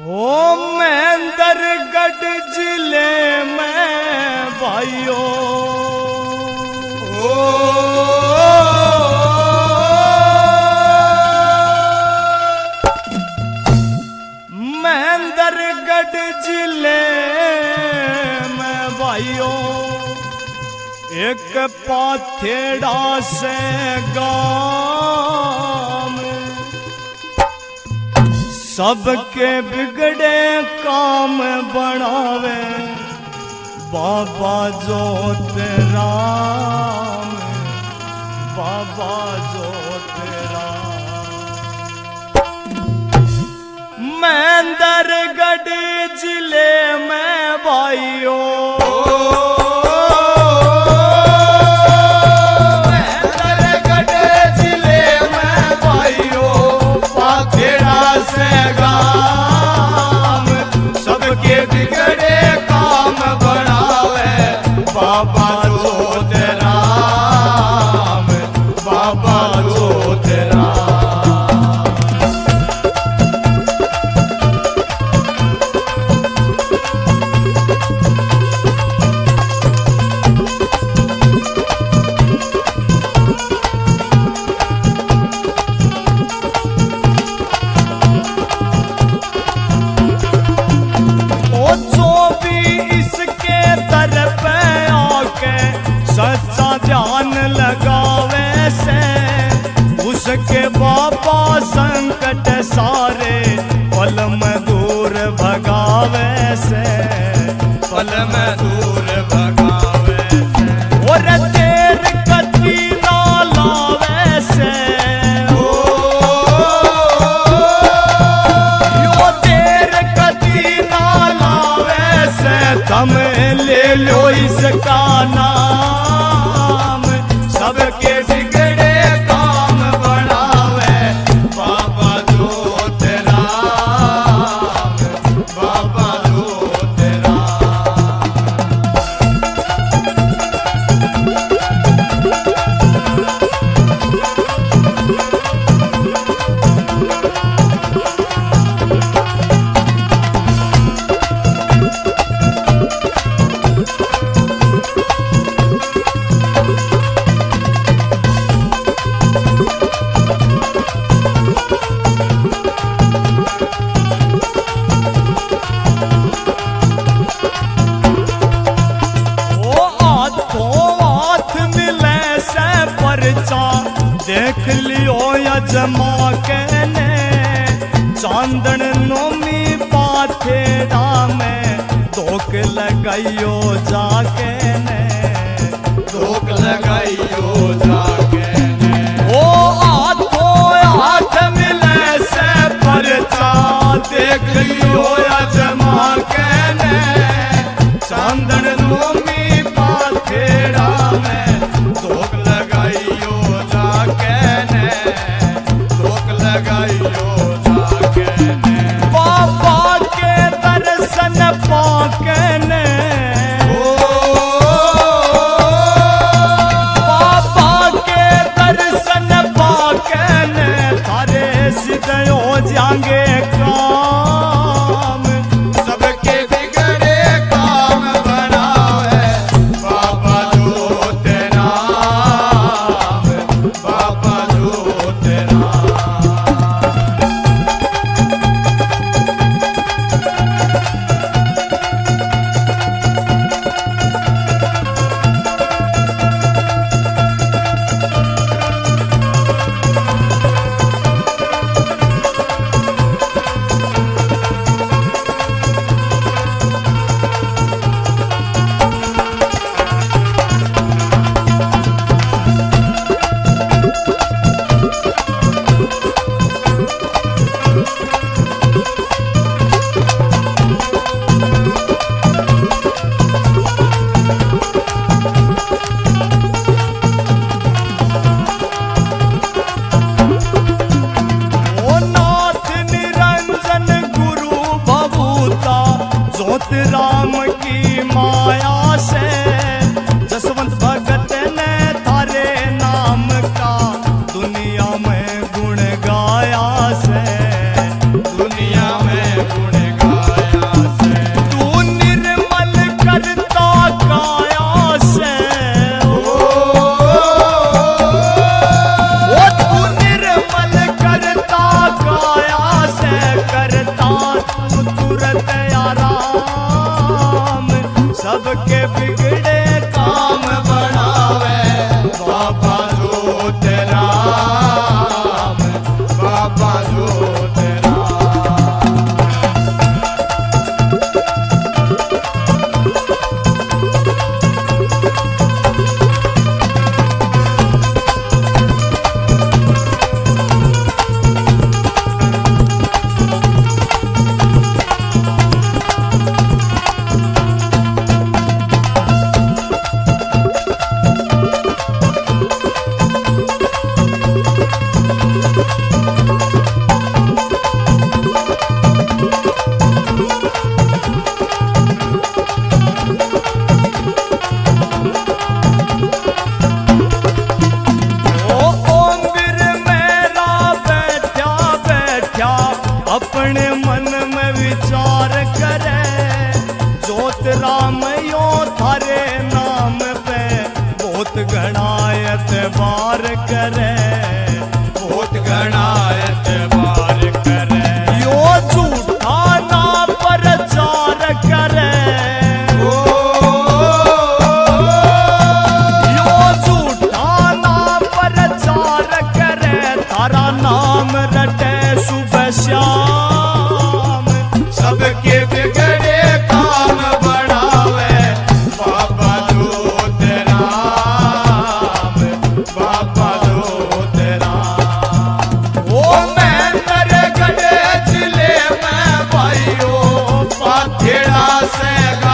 ओ महेंद्रगढ़ जिले में भाइयों महेंद्रगढ़ जिले में भाइयों एक पाथेड़ा से गांव सबके बिगड़े काम बनावे बाबा ज्योतिराम बाबा ज्योतिराम। महेंद्रगढ़ जिले में भाइयों सबके बिगड़े काम बनावे बाबा ज्योतिराम बाबा ज्योतिराम। सच्चा ध्यान लगावे से उसके बाबा संकट सारे पल में दूर भगावे से पल में दूर भगावे से और देर कति ना लावे से यो देर कति ना लावे से तुम ले लो इसका नाम सबके बिगड़े काम बनावे बाबा ज्योतिराम बाबा ज्योतिराम। देख लियो यजमा के ने चांदन नोमी पाथेड़ा में धोक लगाइयो जाके ने धोक लगाइयो जाके ने ओ हाथ मिले से परचा देख लियो यजमा के ने चांदन नोमी पाथेड़ा में धोक लगाइयो लगाइयो जाके ने बाबा के दर्शन पाके ने बाबा के एतबार करे, बहुत घना एतबार करे। यो झूठा ना प्रचार करे, यो झूठा ना प्रचार करे, तारा नाम रटे सुबह शाम। सबके बिगड़े काम बढ़ावे बाबा दूत राम, बाबा दूत राम। ओ महेंद्रगढ़ जिले में भाइयों पाथेड़ा से